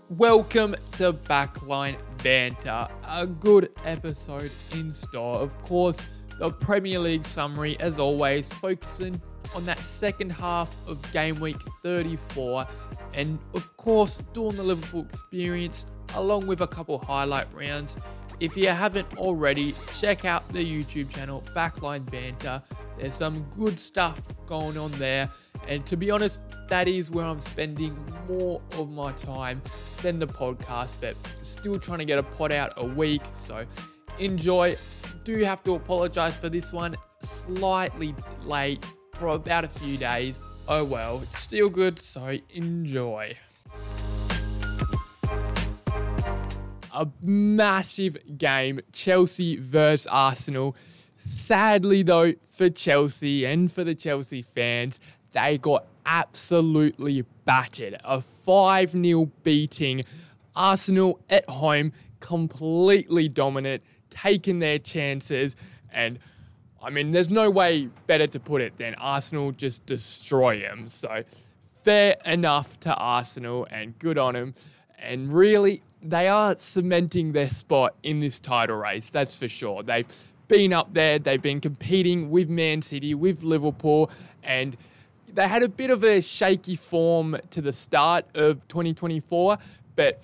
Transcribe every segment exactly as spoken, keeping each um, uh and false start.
Welcome to Backline Banter, a good episode in store. Of course, the Premier League summary, as always, focusing on that second half of game week thirty-four, and of course, doing the Liverpool experience along with a couple highlight rounds. If you haven't already, check out the YouTube channel Backline Banter. There's some good stuff going on there. And to be honest, that is where I'm spending more of my time than the podcast, but still trying to get a pod out a week. So enjoy. Do have to apologize for this one. Slightly late for about a few days. Oh well, it's still good, so enjoy. A massive game, Chelsea versus Arsenal. Sadly though, for Chelsea and for the Chelsea fans, they got absolutely battered. A five nil beating. Arsenal at home, completely dominant, taking their chances. And, I mean, there's no way better to put it than Arsenal just destroy them. So, fair enough to Arsenal and good on them. And really, they are cementing their spot in this title race, that's for sure. They've been up there, they've been competing with Man City, with Liverpool, and they had a bit of a shaky form to the start of twenty twenty-four, but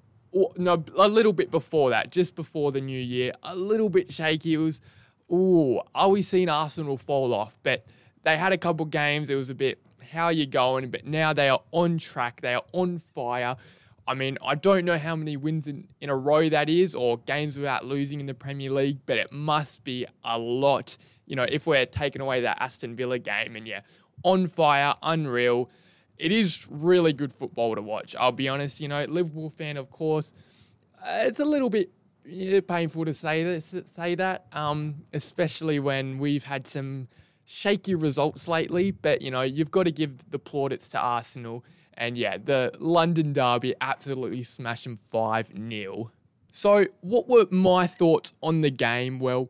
no, a little bit before that, just before the new year, a little bit shaky. It was, ooh, are we seeing Arsenal fall off? But they had a couple games, it was a bit, how are you going? But now they are on track, they are on fire. I mean, I don't know how many wins in, in a row that is, or games without losing in the Premier League, but it must be a lot, you know, if we're taking away that Aston Villa game. And yeah, on fire, unreal. It is really good football to watch, I'll be honest. You know, Liverpool fan, of course, uh, it's a little bit yeah, painful to say this, say that, um, especially when we've had some shaky results lately. But, you know, you've got to give the plaudits to Arsenal. And yeah, the London derby absolutely smashed them five nil. So what were my thoughts on the game? Well,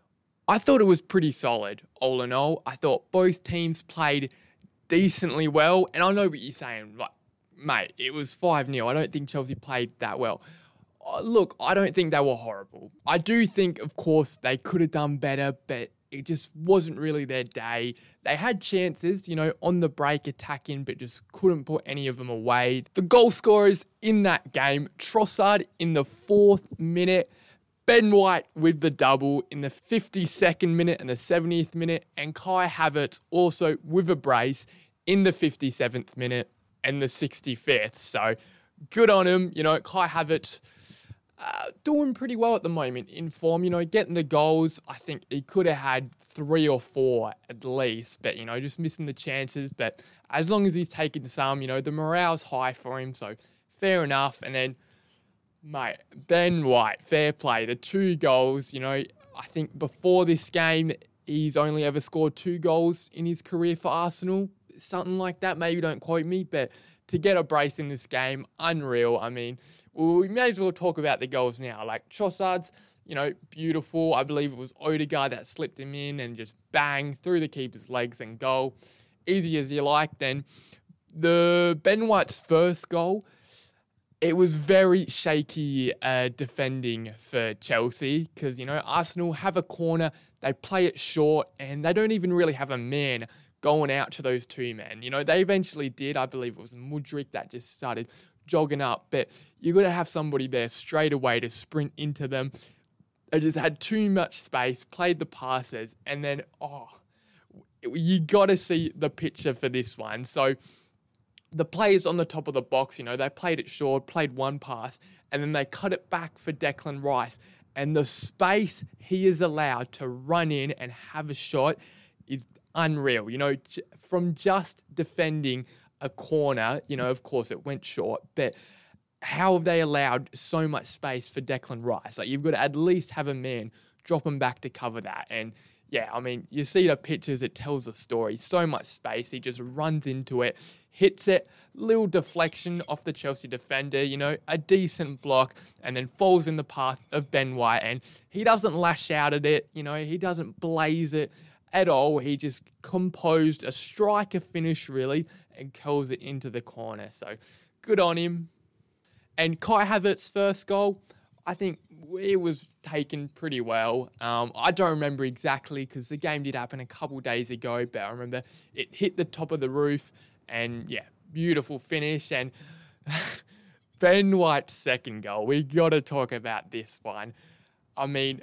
I thought it was pretty solid, all in all. I thought both teams played decently well. And I know what you're saying, like, mate, it was five nil. I don't think Chelsea played that well. Uh, look, I don't think they were horrible. I do think, of course, they could have done better, but it just wasn't really their day. They had chances, you know, on the break attacking, but just couldn't put any of them away. The goal scorers in that game, Trossard in the fourth minute, Ben White with the double in the fifty-second minute and the seventieth minute, and Kai Havertz also with a brace in the fifty-seventh minute and the sixty-fifth. So good on him. You know, Kai Havertz uh, doing pretty well at the moment in form, you know, getting the goals. I think he could have had three or four at least, but, you know, just missing the chances. But as long as he's taking some, you know, the morale's high for him, so fair enough. And then, mate, Ben White, fair play. The two goals, you know, I think before this game, he's only ever scored two goals in his career for Arsenal. Something like that. Maybe don't quote me, but to get a brace in this game, unreal. I mean, we may as well talk about the goals now. Like Trossard's, you know, beautiful. I believe it was Odegaard that slipped him in and just bang through the keeper's legs and goal. Easy as you like. Then the Ben White's first goal, it was very shaky uh, defending for Chelsea because, you know, Arsenal have a corner, they play it short, and they don't even really have a man going out to those two men. You know, they eventually did. I believe it was Mudryk that just started jogging up, but you got to have somebody there straight away to sprint into them. They just had too much space, played the passes, and then, oh, you got to see the picture for this one. So the players on the top of the box, you know, they played it short, played one pass, and then they cut it back for Declan Rice. And the space he is allowed to run in and have a shot is unreal. You know, from just defending a corner, you know, of course it went short, but how have they allowed so much space for Declan Rice? Like, you've got to at least have a man drop him back to cover that. And yeah, I mean, you see the pictures, it tells a story. So much space, he just runs into it, hits it, little deflection off the Chelsea defender, you know, a decent block, and then falls in the path of Ben White. And he doesn't lash out at it, you know, he doesn't blaze it at all. He just composed a striker finish, really, and curls it into the corner. So good on him. And Kai Havertz's first goal, I think it was taken pretty well. Um, I don't remember exactly because the game did happen a couple days ago, but I remember it hit the top of the roof and, yeah, beautiful finish. And Ben White's second goal, we got to talk about this one. I mean,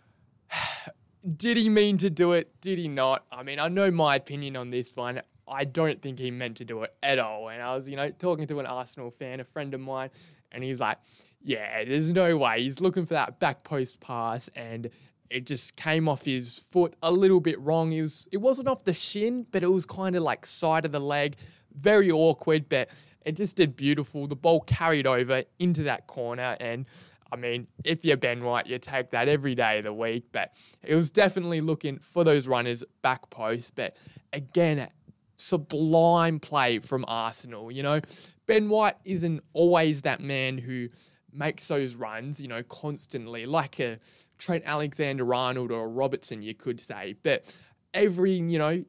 did he mean to do it? Did he not? I mean, I know my opinion on this one. I don't think he meant to do it at all. And I was, you know, talking to an Arsenal fan, a friend of mine, and he's like, yeah, there's no way. He's looking for that back post pass and it just came off his foot a little bit wrong. It, was, it wasn't off the shin, but it was kind of like side of the leg. Very awkward, but it just did beautiful. The ball carried over into that corner. And, I mean, if you're Ben White, you take that every day of the week. But it was definitely looking for those runners back post. But, again, sublime play from Arsenal. You know, Ben White isn't always that man who makes those runs, you know, constantly, like a Trent Alexander-Arnold or a Robertson, you could say. But every, you know,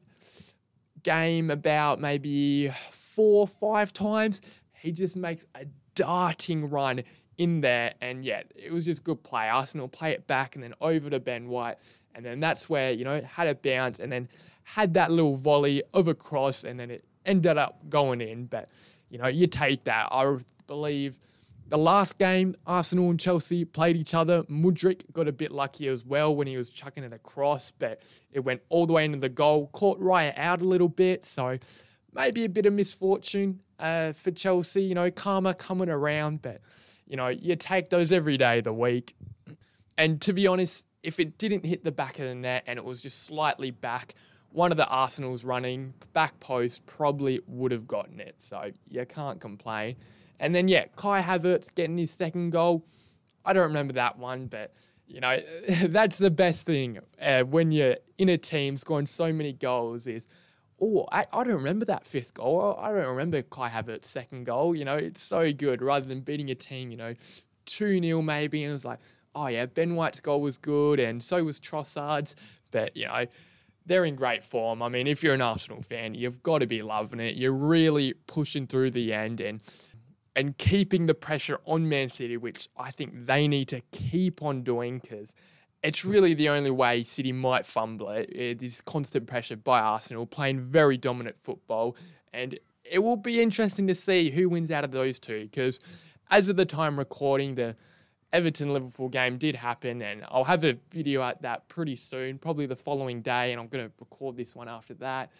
game about maybe four, five times, he just makes a darting run in there. And, yeah, it was just good play. Arsenal play it back and then over to Ben White. And then that's where, you know, had a bounce and then had that little volley of a cross and then it ended up going in. But, you know, you take that. I believe the last game, Arsenal and Chelsea played each other. Mudryk got a bit lucky as well when he was chucking it across, but it went all the way into the goal. Caught Raya out a little bit, so maybe a bit of misfortune uh, for Chelsea. You know, karma coming around, but, you know, you take those every day of the week. And to be honest, if it didn't hit the back of the net and it was just slightly back, one of the Arsenal's running back post probably would have gotten it. So you can't complain. And then, yeah, Kai Havertz getting his second goal. I don't remember that one, but, you know, that's the best thing uh, when you're in a team scoring so many goals is, oh, I, I don't remember that fifth goal. I don't remember Kai Havertz's second goal. You know, it's so good rather than beating a team, you know, two nil maybe. And it was like, oh, yeah, Ben White's goal was good and so was Trossard's. But, you know, they're in great form. I mean, if you're an Arsenal fan, you've got to be loving it. You're really pushing through the end and and keeping the pressure on Man City, which I think they need to keep on doing because it's really the only way City might fumble it. It is constant pressure by Arsenal, playing very dominant football. And it will be interesting to see who wins out of those two because as of the time recording, the Everton-Liverpool game did happen and I'll have a video at that pretty soon, probably the following day, and I'm going to record this one after that.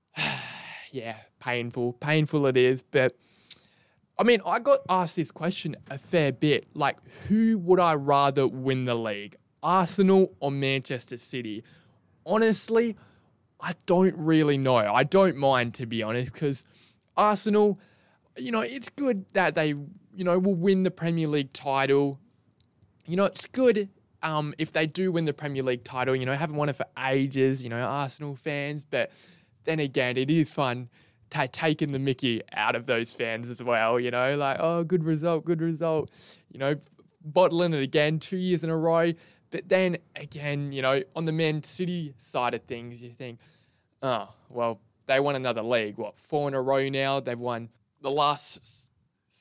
Yeah, painful. Painful it is, but I mean, I got asked this question a fair bit. Like, who would I rather win the league? Arsenal or Manchester City? Honestly, I don't really know. I don't mind, to be honest, because Arsenal, you know, it's good that they, you know, will win the Premier League title. You know, it's good um, if they do win the Premier League title. You know, haven't won it for ages, you know, Arsenal fans. But then again, it is fun T- taking the mickey out of those fans as well, you know, like, oh, good result, good result, you know, bottling it again two years in a row. But then again, you know, on the Man City side of things, you think, oh, well, they won another league, what, four in a row now? They've won the last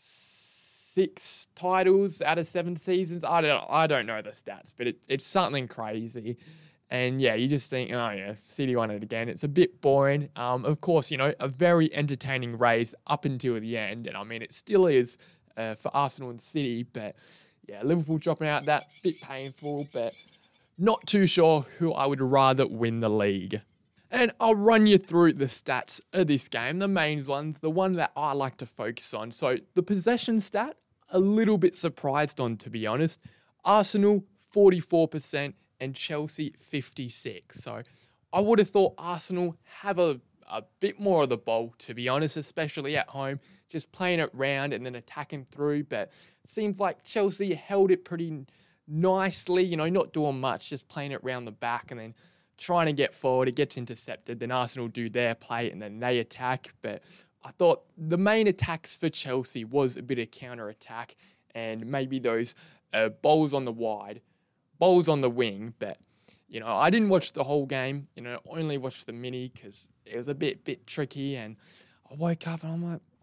six titles out of seven seasons. I don't I don't know the stats, but it, it's something crazy. And, yeah, you just think, oh, yeah, City won it again. It's a bit boring. Um, of course, you know, a very entertaining race up until the end. And, I mean, it still is uh, for Arsenal and City. But, yeah, Liverpool dropping out, that bit painful. But not too sure who I would rather win the league. And I'll run you through the stats of this game, the main ones, the one that I like to focus on. So, the possession stat, a little bit surprised on, to be honest. Arsenal, forty-four percent. And Chelsea fifty-six. So I would have thought Arsenal have a, a bit more of the ball, to be honest, especially at home, just playing it round and then attacking through. But it seems like Chelsea held it pretty nicely, you know, not doing much, just playing it round the back and then trying to get forward. It gets intercepted. Then Arsenal do their play and then they attack. But I thought the main attacks for Chelsea was a bit of counter-attack and maybe those uh, balls on the wide. Bowls on the wing, but, you know, I didn't watch the whole game, you know, only watched the mini because it was a bit bit tricky and I woke up and I'm like,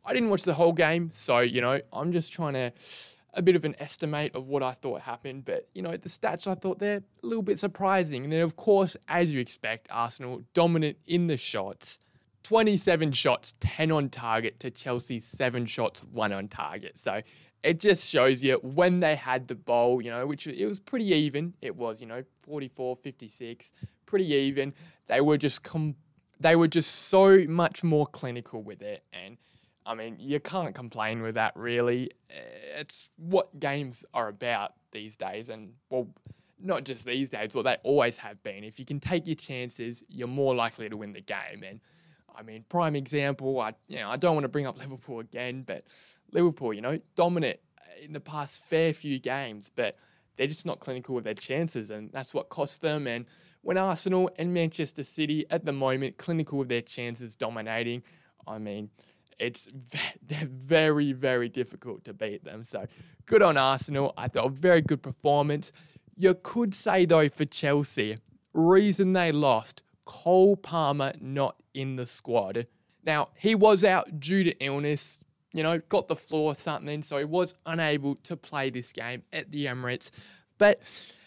I didn't watch the whole game, so, you know, I'm just trying to, a bit of an estimate of what I thought happened. But, you know, the stats, I thought they're a little bit surprising. And then, of course, as you expect, Arsenal dominant in the shots. twenty-seven shots, ten on target to Chelsea's seven shots, one on target. So it just shows you when they had the ball, you know, which it was pretty even. It was, you know, forty-four fifty-six, pretty even. They were just com- they were just so much more clinical with it. And I mean, you can't complain with that, really. It's what games are about these days. And, well, not just these days, well, they always have been. If you can take your chances, you're more likely to win the game. And I mean, prime example, I you know, I don't want to bring up Liverpool again, but Liverpool, you know, dominant in the past fair few games, but they're just not clinical with their chances, and that's what cost them. And when Arsenal and Manchester City at the moment, clinical with their chances, dominating, I mean, it's they're very, very difficult to beat them. So good on Arsenal. I thought a very good performance. You could say, though, for Chelsea, reason they lost, Cole Palmer not in the squad. Now, he was out due to illness, you know, got the flu or something, so he was unable to play this game at the Emirates. But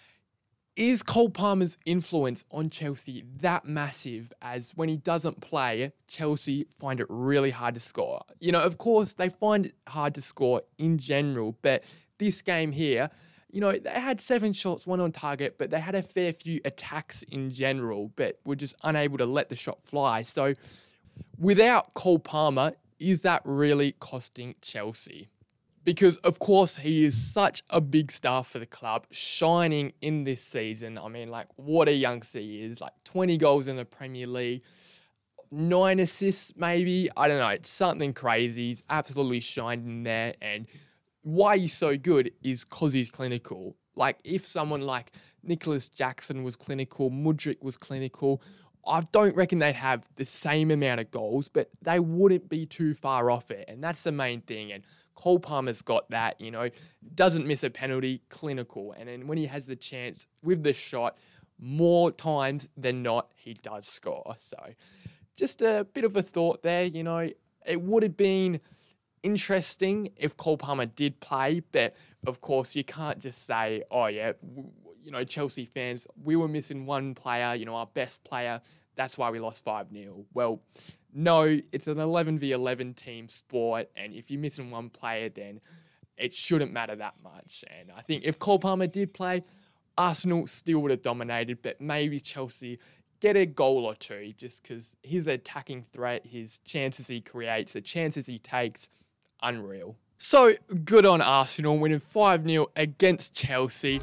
is Cole Palmer's influence on Chelsea that massive as when he doesn't play, Chelsea find it really hard to score? You know, of course, they find it hard to score in general, but this game here, you know, they had seven shots, one on target, but they had a fair few attacks in general, but were just unable to let the shot fly. So without Cole Palmer, is that really costing Chelsea? Because, of course, he is such a big star for the club, shining in this season. I mean, like, what a youngster he is. Like, twenty goals in the Premier League, nine assists maybe. I don't know. It's something crazy. He's absolutely shined in there. And why he's so good is because he's clinical. Like, if someone like Nicholas Jackson was clinical, Mudryk was clinical, I don't reckon they'd have the same amount of goals, but they wouldn't be too far off it. And that's the main thing. And Cole Palmer's got that, you know, doesn't miss a penalty, clinical. And then when he has the chance with the shot, more times than not, he does score. So just a bit of a thought there, you know, it would have been interesting if Cole Palmer did play, but of course you can't just say, oh yeah, w- you know, Chelsea fans, we were missing one player, you know, our best player, that's why we lost five nil. Well, no, it's an eleven v eleven team sport, and if you're missing one player, then it shouldn't matter that much. And I think if Cole Palmer did play, Arsenal still would have dominated, but maybe Chelsea get a goal or two just because his attacking threat, his chances he creates, the chances he takes, unreal. So good on Arsenal winning five nil against Chelsea.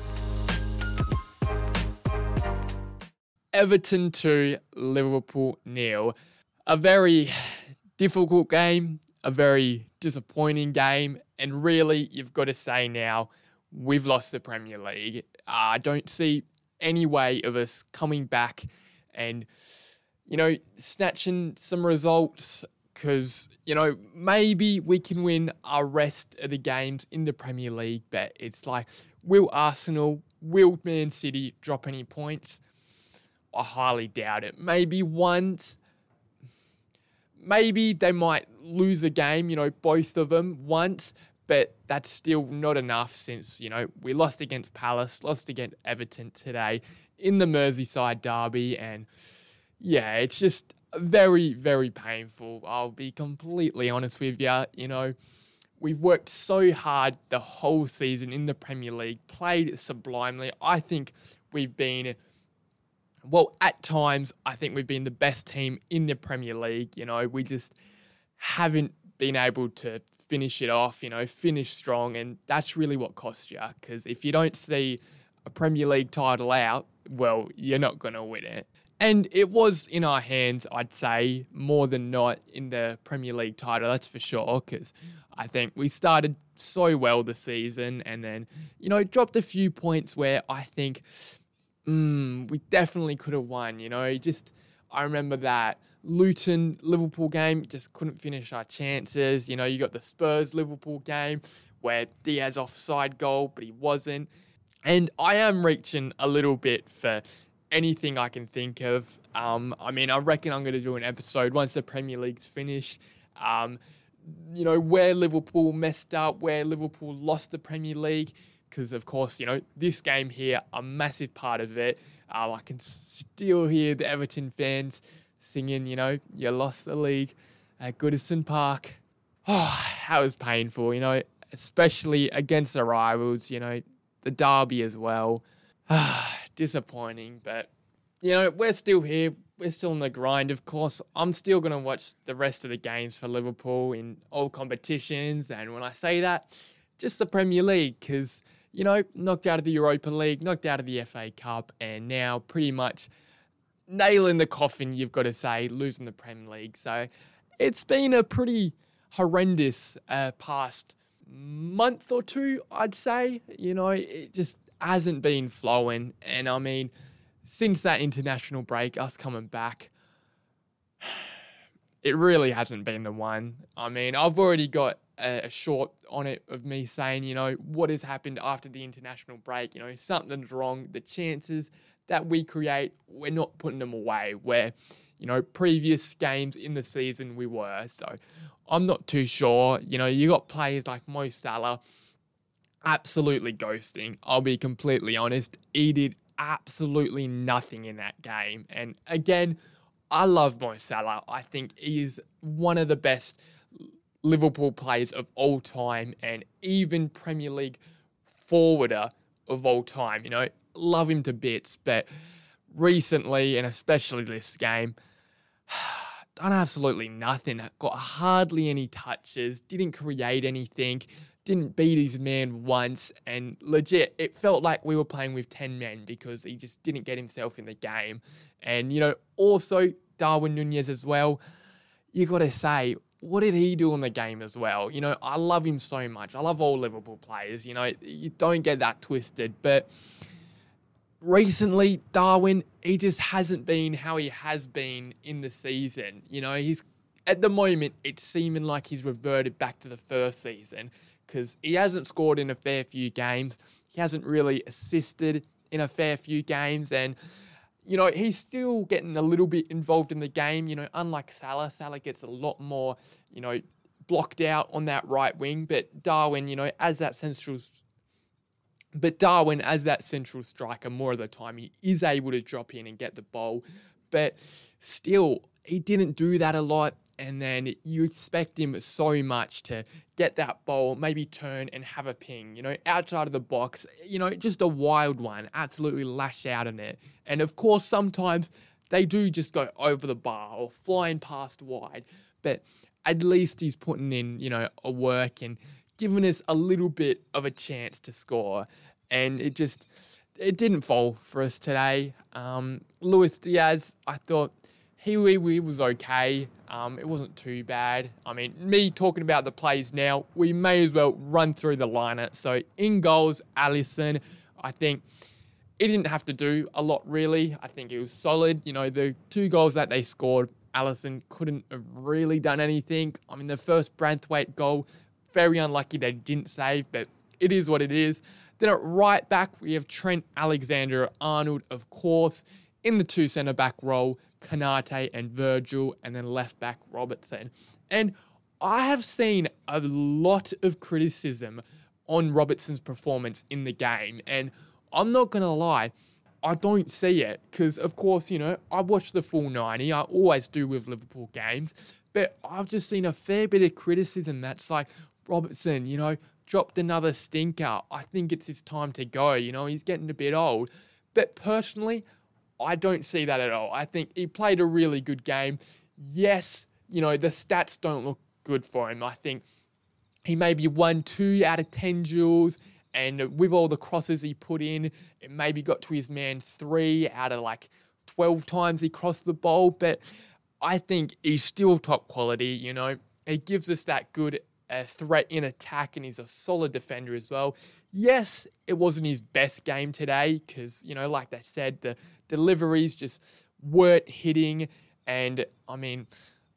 Everton two, Liverpool nil. A very difficult game, a very disappointing game, and really, you've got to say now, we've lost the Premier League. Uh, I don't see any way of us coming back and, you know, snatching some results because, you know, maybe we can win our rest of the games in the Premier League, but it's like, will Arsenal, will Man City drop any points? I highly doubt it. Maybe once, maybe they might lose a game, you know, both of them once, but that's still not enough since, you know, we lost against Palace, lost against Everton today in the Merseyside derby, and yeah, it's just very, very painful. I'll be completely honest with you. You know, we've worked so hard the whole season in the Premier League, played sublimely. I think we've been, well, at times, I think we've been the best team in the Premier League. You know, we just haven't been able to finish it off, you know, finish strong. And that's really what costs you. Because if you don't see a Premier League title out, well, you're not going to win it. And it was in our hands, I'd say, more than not in the Premier League title, that's for sure, because I think we started so well the season and then, you know, dropped a few points where I think mm, we definitely could have won, you know, just, I remember that Luton Liverpool game, just couldn't finish our chances. You know, you got the Spurs Liverpool game where Diaz offside goal, but he wasn't. And I am reaching a little bit for anything I can think of. Um, I mean, I reckon I'm going to do an episode once the Premier League's finished, um, you know, where Liverpool messed up, where Liverpool lost the Premier League. Because, of course, you know, this game here, a massive part of it. Um, I can still hear the Everton fans singing, you know, you lost the league at Goodison Park. Oh, that was painful, you know, especially against the rivals, you know, the derby as well. Disappointing, but, you know, we're still here. We're still in the grind, of course. I'm still going to watch the rest of the games for Liverpool in all competitions. And when I say that, just the Premier League, because, you know, knocked out of the Europa League, knocked out of the F A Cup, and now pretty much nail in the coffin, you've got to say, losing the Premier League. So it's been a pretty horrendous uh, past month or two, I'd say. You know, it just hasn't been flowing. And I mean, since that international break, us coming back, it really hasn't been the one. I mean, I've already got a, a short on it of me saying, you know, what has happened after the international break. You know, something's wrong. The chances that we create, we're not putting them away, where, you know, previous games in the season we were. So I'm not too sure. You know, you got players like Mo Salah absolutely ghosting. I'll be completely honest. He did absolutely nothing in that game. And again, I love Mo Salah. I think he is one of the best Liverpool players of all time, and even Premier League forwarder of all time. You know, love him to bits, but recently, and especially this game, done absolutely nothing. Got hardly any touches, didn't create anything, didn't beat his man once, and legit, it felt like we were playing with ten men because he just didn't get himself in the game. And, you know, also Darwin Nunez as well. You got to say, what did he do in the game as well? You know, I love him so much. I love all Liverpool players. You know, you don't get that twisted. But recently, Darwin, he just hasn't been how he has been in the season. You know, he's at the moment, it's seeming like he's reverted back to the first season because he hasn't scored in a fair few games. He hasn't really assisted in a fair few games. And, you know, he's still getting a little bit involved in the game. You know, unlike Salah, Salah gets a lot more, you know, blocked out on that right wing. But Darwin, you know, as that central, but Darwin as that central striker, more of the time he is able to drop in and get the ball. But still, he didn't do that a lot. And then you expect him so much to get that ball, maybe turn and have a ping, you know, outside of the box, you know, just a wild one, absolutely lash out in it. And of course, sometimes they do just go over the bar or flying past wide, but at least he's putting in, you know, a work and giving us a little bit of a chance to score. And it just, it didn't fall for us today. Um, Luis Diaz, I thought, He, he was okay. Um, it wasn't too bad. I mean, me talking about the plays now, we may as well run through the lineup. So in goals, Alisson, I think he didn't have to do a lot really. I think it was solid. You know, the two goals that they scored, Alisson couldn't have really done anything. I mean, the first Branthwaite goal, very unlucky they didn't save, but it is what it is. Then at right back, we have Trent Alexander-Arnold, of course. In the two centre-back role, Konate and Virgil, and then left-back Robertson. And I have seen a lot of criticism on Robertson's performance in the game. And I'm not going to lie, I don't see it. Because, of course, you know, I watch the full ninety. I always do with Liverpool games. But I've just seen a fair bit of criticism that's like, Robertson, you know, dropped another stinker. I think it's his time to go. You know, he's getting a bit old. But personally, I don't see that at all. I think he played a really good game. Yes, you know, the stats don't look good for him. I think he maybe won two out of ten duels, and with all the crosses he put in, it maybe got to his man three out of like twelve times he crossed the ball. But I think he's still top quality, you know. He gives us that good uh, threat in attack, and he's a solid defender as well. Yes, it wasn't his best game today because, you know, like they said, the deliveries just weren't hitting. And, I mean,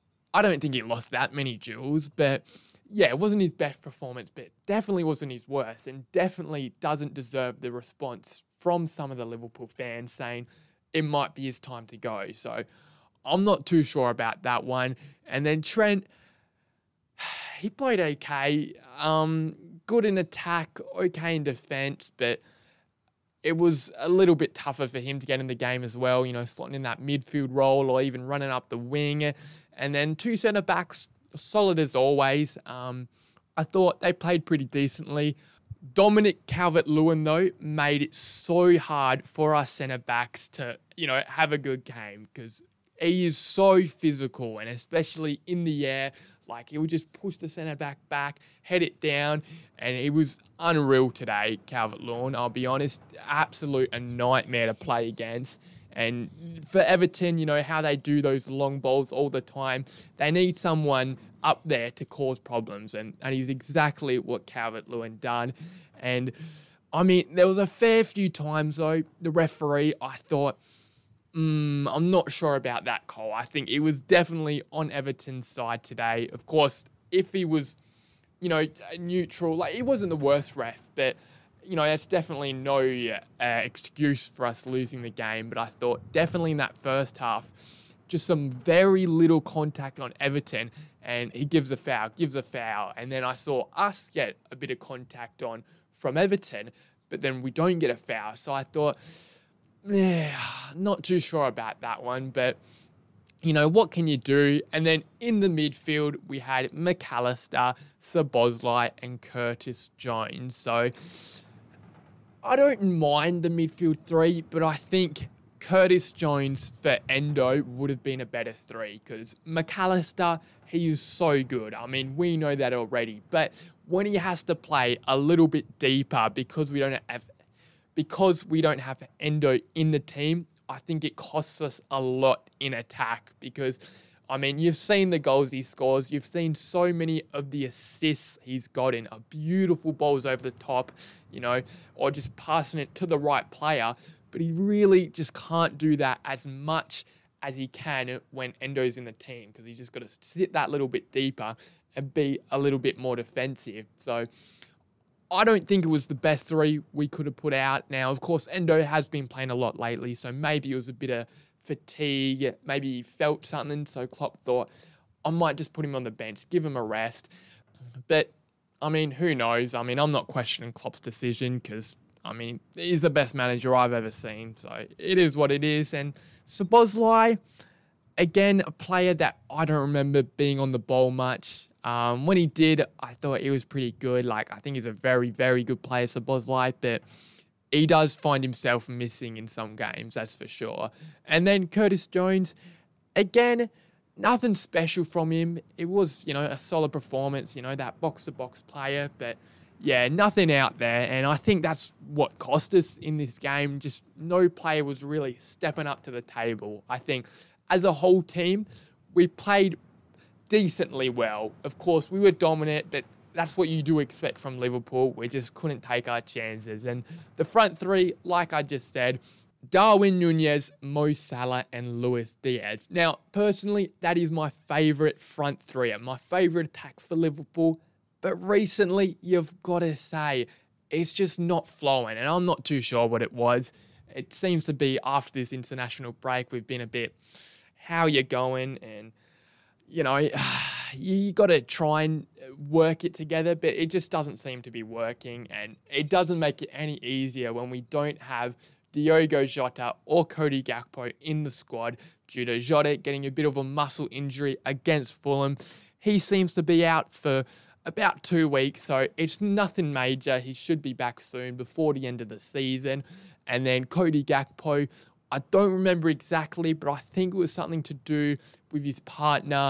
I don't think he lost that many duels, but, yeah, it wasn't his best performance, but definitely wasn't his worst, and definitely doesn't deserve the response from some of the Liverpool fans saying it might be his time to go. So I'm not too sure about that one. And then Trent, he played okay. Um, good in attack, okay in defence, but it was a little bit tougher for him to get in the game as well, you know, slotting in that midfield role or even running up the wing. And then two centre-backs, solid as always. Um, I thought they played pretty decently. Dominic Calvert-Lewin, though, made it so hard for our centre-backs to, you know, have a good game because he is so physical, and especially in the air, like he would just push the centre-back back, head it down, and he was unreal today, Calvert-Lewin. I'll be honest, absolute a nightmare to play against. And for Everton, you know, how they do those long balls all the time, they need someone up there to cause problems. And, and he's exactly what Calvert-Lewin done. And, I mean, there was a fair few times, though, the referee, I thought, mm, I'm not sure about that call. I think it was definitely on Everton's side today. Of course, if he was, you know, neutral, like, he wasn't the worst ref, but you know, that's definitely no uh, excuse for us losing the game. But I thought definitely in that first half, just some very little contact on Everton, and he gives a foul, gives a foul. And then I saw us get a bit of contact on from Everton, but then we don't get a foul. So I thought, yeah, not too sure about that one. But, you know, what can you do? And then in the midfield, we had McAllister, Szoboszlai, and Curtis Jones. So I don't mind the midfield three, but I think Curtis Jones for Endo would have been a better three because McAllister, he is so good. I mean, we know that already. But when he has to play a little bit deeper because we don't have because we don't have Endo in the team, I think it costs us a lot in attack because, I mean, you've seen the goals he scores. You've seen so many of the assists he's gotten. A beautiful balls over the top, you know, or just passing it to the right player. But he really just can't do that as much as he can when Endo's in the team because he's just got to sit that little bit deeper and be a little bit more defensive. So I don't think it was the best three we could have put out. Now, of course, Endo has been playing a lot lately, so maybe it was a bit of fatigue, maybe he felt something, so Klopp thought, I might just put him on the bench, give him a rest. But, I mean, who knows? I mean, I'm not questioning Klopp's decision because, I mean, he's the best manager I've ever seen, so it is what it is. And Szoboszlai, again, a player that I don't remember being on the ball much. Um, when he did, I thought he was pretty good. Like, I think he's a very, very good player, Szoboszlai, but he does find himself missing in some games, that's for sure. And then Curtis Jones, again, nothing special from him. It was, you know, a solid performance, you know, that box-to-box player. But, yeah, nothing out there. And I think that's what cost us in this game. Just no player was really stepping up to the table. I think as a whole team, we played decently well. Of course, we were dominant, but that's what you do expect from Liverpool. We just couldn't take our chances. And the front three, like I just said, Darwin Nunez, Mo Salah, and Luis Diaz. Now, personally, that is my favourite front three and my favourite attack for Liverpool. But recently, you've got to say, it's just not flowing. And I'm not too sure what it was. It seems to be after this international break, we've been a bit, how you going? And, you know, you got to try and work it together, but it just doesn't seem to be working. And it doesn't make it any easier when we don't have Diogo Jota or Cody Gakpo in the squad due to Jota getting a bit of a muscle injury against Fulham. He seems to be out for about two weeks, so it's nothing major. He should be back soon before the end of the season. And then Cody Gakpo, I don't remember exactly, but I think it was something to do with his partner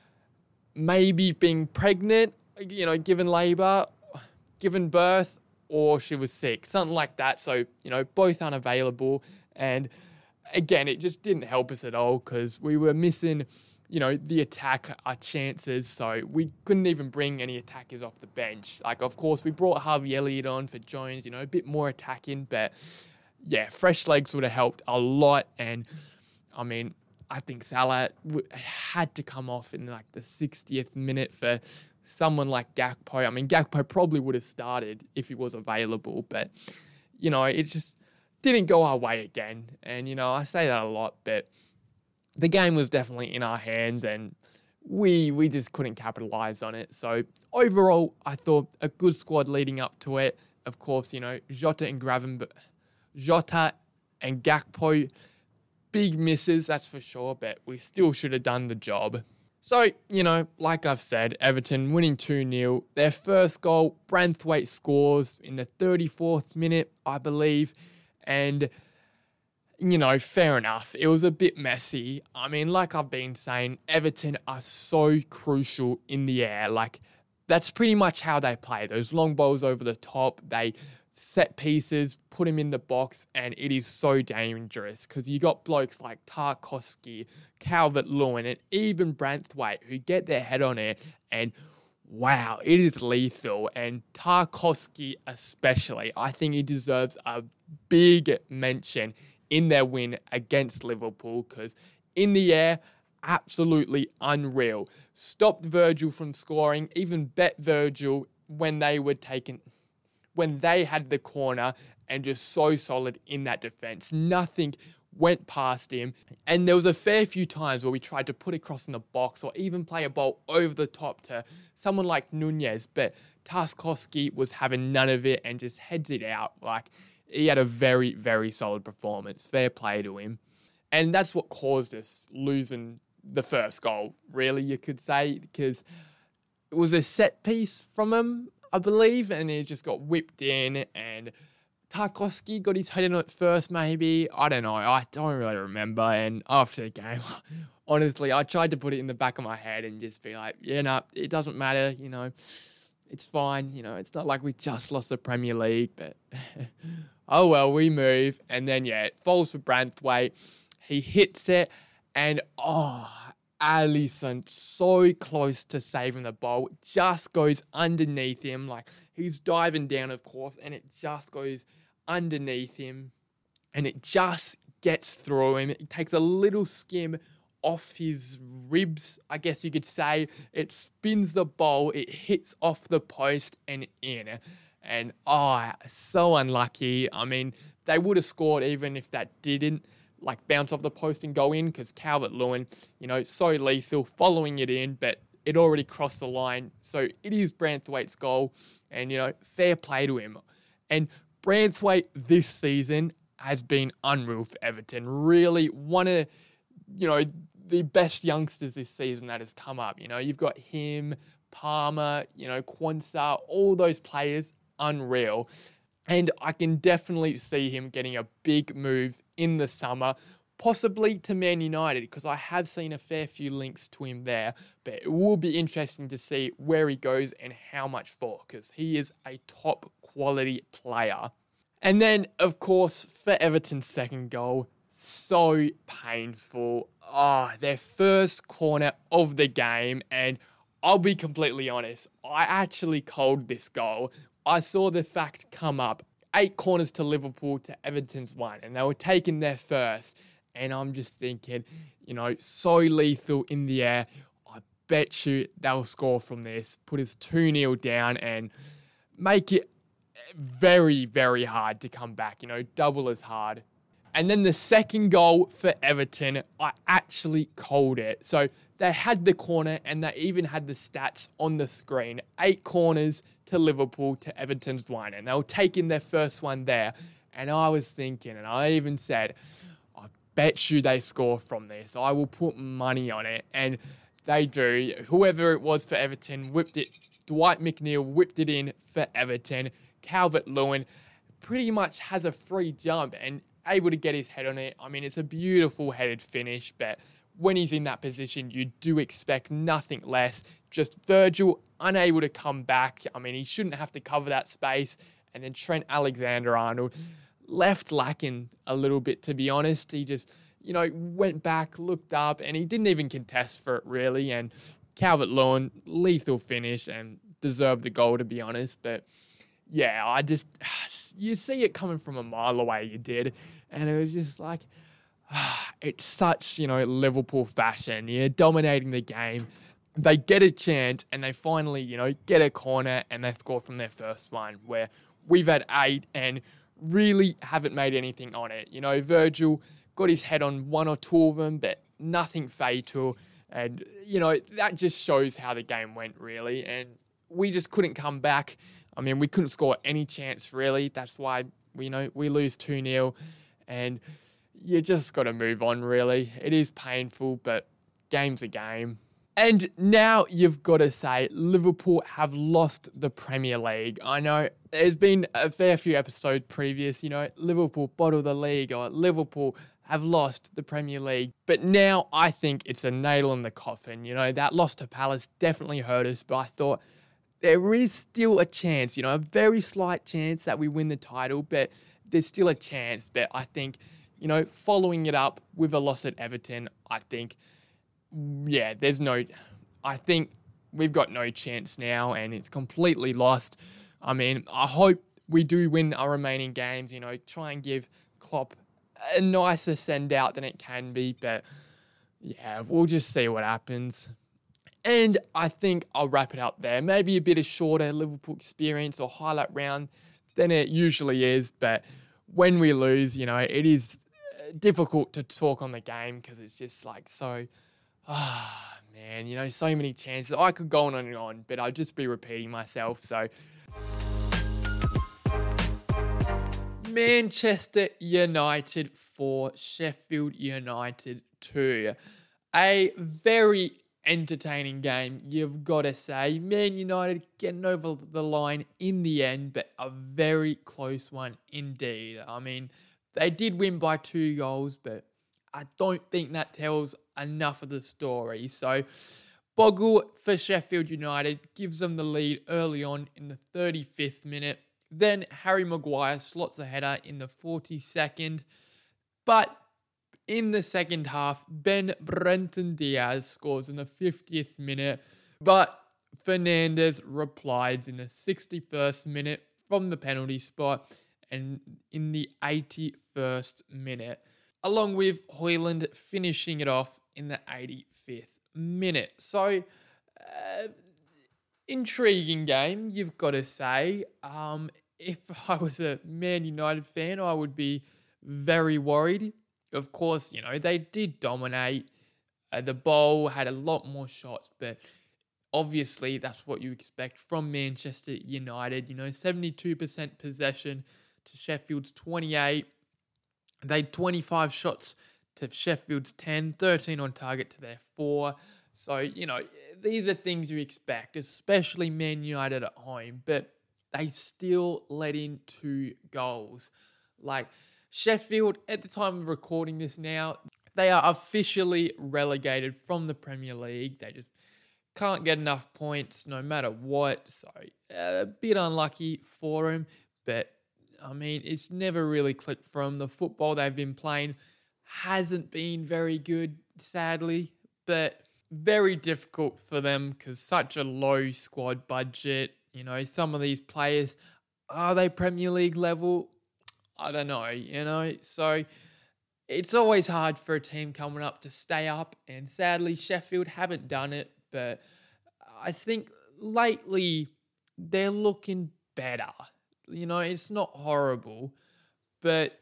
maybe being pregnant, you know, given labour, given birth, or she was sick, something like that. So, you know, both unavailable. And again, it just didn't help us at all because we were missing, you know, the attack, our chances. So we couldn't even bring any attackers off the bench. Like, of course, we brought Harvey Elliott on for Jones, you know, a bit more attacking. But, yeah, fresh legs would have helped a lot. And, I mean, I think Salah w- had to come off in like the sixtieth minute for someone like Gakpo. I mean, Gakpo probably would have started if he was available, but, you know, it just didn't go our way again. And, you know, I say that a lot, but the game was definitely in our hands and we we just couldn't capitalise on it. So overall, I thought a good squad leading up to it. Of course, you know, Jota and Gravenberch, Jota and Gakpo, big misses, that's for sure, but we still should have done the job. So, you know, like I've said, Everton winning two nil. Their first goal, Branthwaite scores in the thirty-fourth minute, I believe. And, you know, fair enough. It was a bit messy. I mean, like I've been saying, Everton are so crucial in the air. Like, that's pretty much how they play. Those long balls over the top, they set pieces, put him in the box, and it is so dangerous because you got blokes like Tarkowski, Calvert-Lewin, and even Branthwaite who get their head on it, and wow, it is lethal. And Tarkowski especially, I think he deserves a big mention in their win against Liverpool because in the air, absolutely unreal. Stopped Virgil from scoring, even bet Virgil when they were taken... when they had the corner, and just so solid in that defence. Nothing went past him. And there was a fair few times where we tried to put it across in the box or even play a ball over the top to someone like Nunez, but Tarkowski was having none of it and just heads it out. Like, he had a very, very solid performance. Fair play to him. And that's what caused us losing the first goal, really, you could say, because it was a set piece from him, I believe, and it just got whipped in, and Tarkowski got his head in it first, maybe. I don't know. I don't really remember. And after the game, honestly, I tried to put it in the back of my head and just be like, yeah, no, it doesn't matter. You know, it's fine. You know, it's not like we just lost the Premier League, but oh well, we move. And then, yeah, it falls for Branthwaite. He hits it, and oh, Alisson so close to saving the ball, just goes underneath him. Like, he's diving down, of course, and it just goes underneath him, and it just gets through him. It takes a little skim off his ribs, I guess you could say. It spins the ball, it hits off the post and in. And oh, so unlucky. I mean, they would have scored even if that didn't like bounce off the post and go in, because Calvert-Lewin, you know, so lethal, following it in, but it already crossed the line. So it is Branthwaite's goal, and, you know, fair play to him. And Branthwaite this season has been unreal for Everton. Really one of, you know, the best youngsters this season that has come up. You know, you've got him, Palmer, you know, Quansah, all those players, unreal. And I can definitely see him getting a big move in the summer, possibly to Man United, because I have seen a fair few links to him there. But it will be interesting to see where he goes and how much for, because he is a top quality player. And then, of course, for Everton's second goal, so painful. Ah, oh, their first corner of the game, and I'll be completely honest, I actually called this goal. I saw the fact come up, eight corners to Liverpool to Everton's one, and they were taking their first. And I'm just thinking, you know, so lethal in the air. I bet you they'll score from this, put us two nil down and make it very, very hard to come back, you know, double as hard. And then the second goal for Everton, I actually called it. So they had the corner and they even had the stats on the screen. Eight corners to Liverpool to Everton's one. And they were taking their first one there. And I was thinking, and I even said, I bet you they score from this. I will put money on it. And they do. Whoever it was for Everton whipped it. Dwight McNeil whipped it in for Everton. Calvert-Lewin pretty much has a free jump and able to get his head on it. I mean, it's a beautiful headed finish, but when he's in that position, you do expect nothing less. Just Virgil unable to come back. I mean, he shouldn't have to cover that space. And then Trent Alexander-Arnold left lacking a little bit, to be honest. He just, you know, went back, looked up, and he didn't even contest for it, really. And Calvert-Lewin, lethal finish and deserved the goal, to be honest. But yeah, I just, you see it coming from a mile away, you did. And it was just like, it's such, you know, Liverpool fashion. You're dominating the game. They get a chance and they finally, you know, get a corner and they score from their first one, where we've had eight and really haven't made anything on it. You know, Virgil got his head on one or two of them, but nothing fatal. And, you know, that just shows how the game went, really. And we just couldn't come back. I mean, we couldn't score any chance, really. That's why, we, you know, we lose two nil. And you just got to move on, really. It is painful, but game's a game. And now you've got to say Liverpool have lost the Premier League. I know there's been a fair few episodes previous, you know, Liverpool bottle the league or Liverpool have lost the Premier League. But now I think it's a nail in the coffin. You know, that loss to Palace definitely hurt us, but I thought there is still a chance, you know, a very slight chance that we win the title, but there's still a chance. But I think, you know, following it up with a loss at Everton, I think, yeah, there's no, I think we've got no chance now and it's completely lost. I mean, I hope we do win our remaining games, you know, try and give Klopp a nicer send out than it can be, but yeah, we'll just see what happens. And I think I'll wrap it up there. Maybe a bit of shorter Liverpool experience or highlight round than it usually is, but when we lose, you know, it is difficult to talk on the game because it's just like so, ah, oh, man, you know, so many chances. I could go on and on, but I'd just be repeating myself. So, Manchester United four, Sheffield United two. A very entertaining game, you've got to say. Man United getting over the line in the end, but a very close one indeed. I mean, they did win by two goals, but I don't think that tells enough of the story. So, Bogle for Sheffield United gives them the lead early on in the thirty-fifth minute. Then Harry Maguire slots a header in the forty-second. But in the second half, Ben Brenton Diaz scores in the fiftieth minute. But Fernandes replies in the sixty-first minute from the penalty spot and in the eighty-first minute, along with Højlund finishing it off in the eighty-fifth minute. So, uh, intriguing game, you've got to say. Um, if I was a Man United fan, I would be very worried. Of course, you know, they did dominate. Uh, the Bowl had a lot more shots, but obviously that's what you expect from Manchester United. You know, seventy-two percent possession to Sheffield's twenty-eight. They had twenty-five shots to Sheffield's ten, thirteen on target to their four. So, you know, these are things you expect, especially Man United at home, but they still let in two goals. Like, Sheffield, at the time of recording this now, they are officially relegated from the Premier League. They just can't get enough points no matter what. So, a bit unlucky for them, but I mean, it's never really clicked for them. The football they've been playing hasn't been very good, sadly, but very difficult for them because such a low squad budget. You know, some of these players, are they Premier League level? I don't know, you know. So it's always hard for a team coming up to stay up, and sadly Sheffield haven't done it, but I think lately they're looking better. You know, it's not horrible, but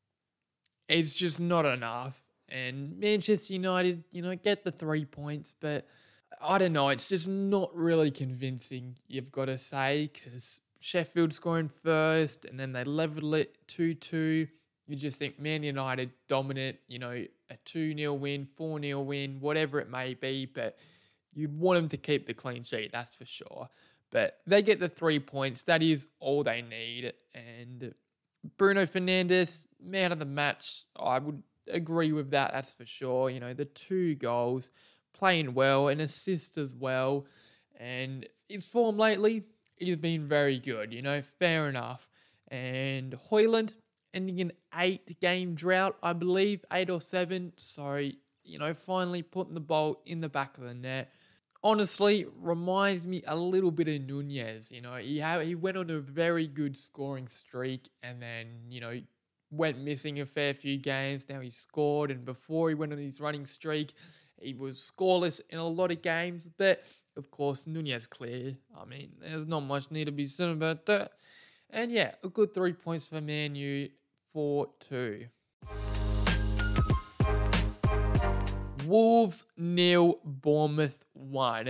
it's just not enough. And Manchester United, you know, get the three points, but I don't know, it's just not really convincing, you've got to say, because Sheffield scoring first and then they level it two two. You just think Man United dominant, you know, a two nil win, four nil win, whatever it may be, but you'd want them to keep the clean sheet, that's for sure. But they get the three points. That is all they need. And Bruno Fernandes, man of the match, I would agree with that, that's for sure. You know, the two goals, playing well, an assist as well. And his form lately, he's been very good, you know, fair enough. And Højlund ending an eight-game drought, I believe, eight or seven. So, you know, finally putting the ball in the back of the net. Honestly, reminds me a little bit of Nunez. You know, he ha- he went on a very good scoring streak and then, you know, went missing a fair few games. Now he scored, and before he went on his running streak, he was scoreless in a lot of games. But, of course, Nunez clear. I mean, there's not much need to be said about that. And, yeah, a good three points for Man U, four two. Wolves nil, Bournemouth one.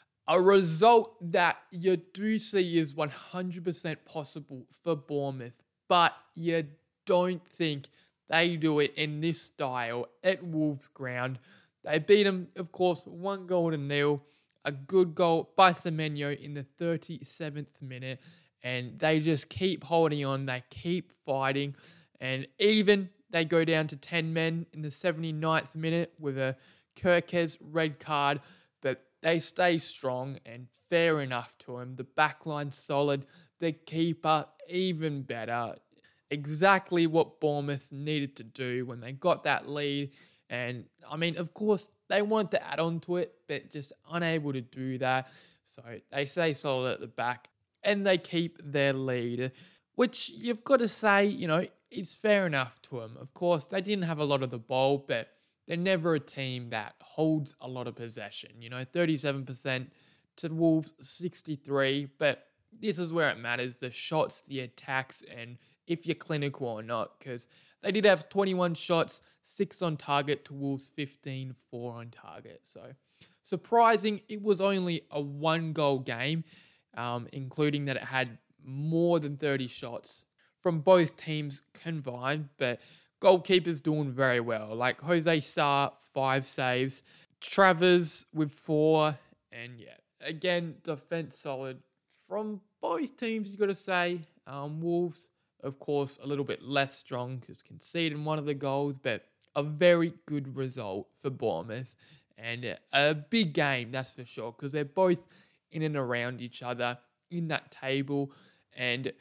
A result that you do see is one hundred percent possible for Bournemouth, but you don't think they do it in this style at Wolves ground. They beat them, of course, one goal to nil. A good goal by Semenyo in the thirty-seventh minute. And they just keep holding on. They keep fighting. And even they go down to ten men in the seventy-ninth minute with a Kirkes red card. But they stay strong and fair enough to him. The backline solid. The keeper even better. Exactly what Bournemouth needed to do when they got that lead. And, I mean, of course, they wanted to add on to it, but just unable to do that. So they stay solid at the back and they keep their lead, which you've got to say, you know, it's fair enough to them. Of course, they didn't have a lot of the ball, but they're never a team that holds a lot of possession. You know, thirty-seven percent to Wolves, sixty-three. But this is where it matters, the shots, the attacks, and if you're clinical or not, because they did have twenty-one shots, six on target to Wolves fifteen, four on target. So surprising, it was only a one-goal game, um, including that it had more than thirty shots from both teams combined, but goalkeepers doing very well. Like Jose Sarr, five saves, Travers with four, and yeah, again, defense solid from both teams, you got to say. Um, Wolves, of course, a little bit less strong because conceding one of the goals, but a very good result for Bournemouth. And a big game, that's for sure, because they're both in and around each other in that table. And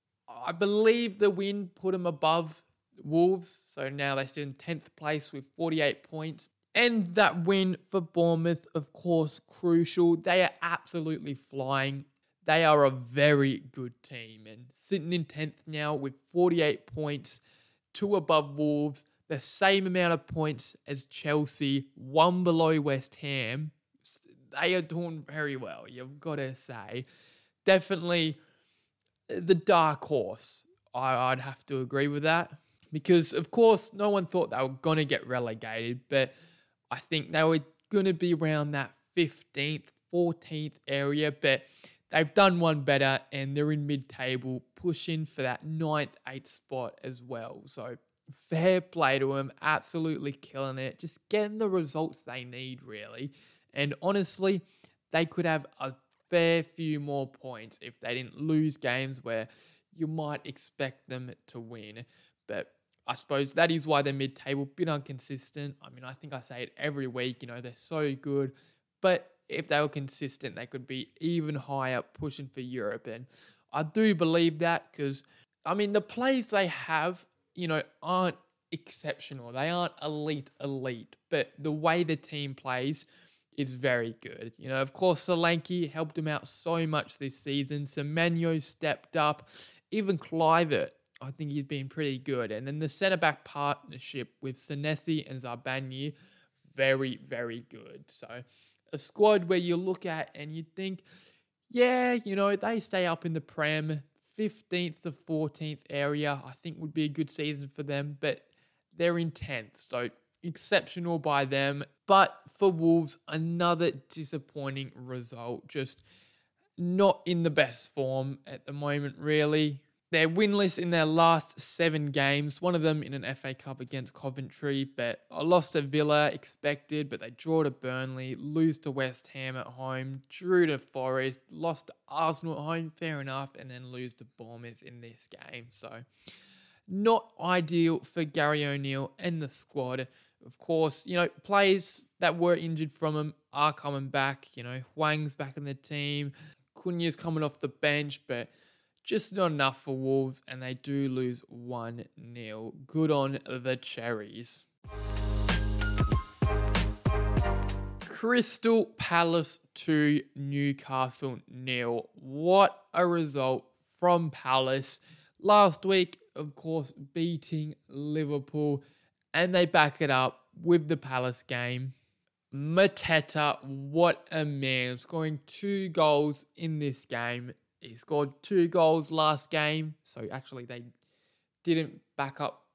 I believe the win put them above Wolves. So now they sit in tenth place with forty-eight points. And that win for Bournemouth, of course, crucial. They are absolutely flying. They are a very good team and sitting in tenth now with forty-eight points, two above Wolves, the same amount of points as Chelsea, one below West Ham. They are doing very well, you've got to say. Definitely the dark horse, I, I'd have to agree with that. Because, of course, no one thought they were going to get relegated, but I think they were going to be around that fifteenth, fourteenth area, but they've done one better and they're in mid-table, pushing for that ninth, eighth spot as well. So fair play to them, absolutely killing it, just getting the results they need, really. And honestly, they could have a fair few more points if they didn't lose games where you might expect them to win. But I suppose that is why they're mid-table, bit inconsistent. I mean, I think I say it every week, you know, they're so good. But if they were consistent, they could be even higher, pushing for Europe. And I do believe that because, I mean, the plays they have, you know, aren't exceptional. They aren't elite, elite. But the way the team plays is very good. You know, of course, Solanke helped him out so much this season. Semenyo stepped up. Even Kluivert, I think he's been pretty good. And then the centre-back partnership with Senesi and Zarbani, very, very good. So a squad where you look at and you think, yeah, you know, they stay up in the Prem, fifteenth to fourteenth area, I think would be a good season for them, but they're in tenth, so exceptional by them. But for Wolves, another disappointing result, just not in the best form at the moment, really. They're winless in their last seven games, one of them in an F A Cup against Coventry, but I lost to Villa, expected, but they draw to Burnley, lose to West Ham at home, drew to Forest, lost to Arsenal at home, fair enough, and then lose to Bournemouth in this game. So not ideal for Gary O'Neill and the squad. Of course, you know, players that were injured from him are coming back. You know, Hwang's back in the team, Cunha's coming off the bench, but just not enough for Wolves, and they do lose one nil. Good on the Cherries. Crystal Palace two, Newcastle nil. What a result from Palace. Last week, of course, beating Liverpool, and they back it up with the Palace game. Mateta, what a man, scoring two goals in this game. He scored two goals last game, so actually they didn't back up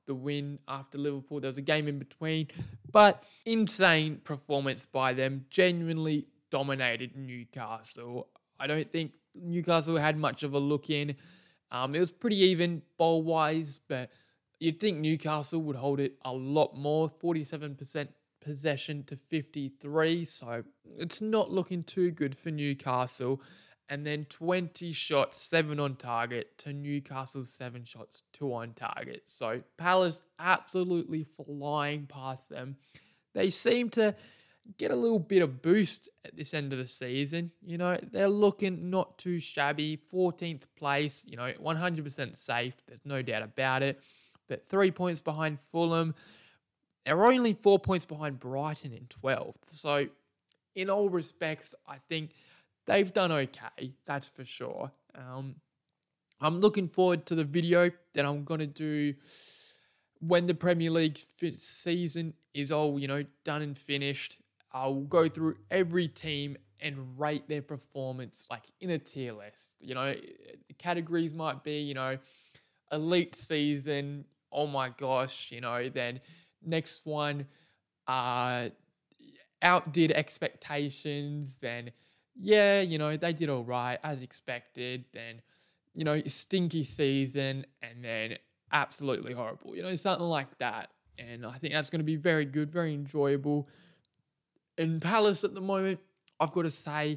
the win after Liverpool. There was a game in between, but insane performance by them. Genuinely dominated Newcastle. I don't think Newcastle had much of a look in. Um, it was pretty even ball-wise, but you'd think Newcastle would hold it a lot more, forty-seven percent possession to fifty-three, so it's not looking too good for Newcastle. And then twenty shots, seven on target to Newcastle's seven shots, two on target. So Palace absolutely flying past them. They seem to get a little bit of boost at this end of the season. You know, they're looking not too shabby. fourteenth place, you know, one hundred percent safe. There's no doubt about it. But three points behind Fulham. They're only four points behind Brighton in twelfth. So in all respects, I think they've done okay. That's for sure. Um, I'm looking forward to the video that I'm going to do when the Premier League season is all, you know, done and finished. I'll go through every team and rate their performance like in a tier list. You know, the categories might be, you know, elite season, oh my gosh, you know, then next one, uh, outdid expectations, then yeah, you know, they did all right as expected, then, you know, stinky season, and then absolutely horrible, you know, something like that. And I think that's going to be very good, very enjoyable. In Palace at the moment, I've got to say,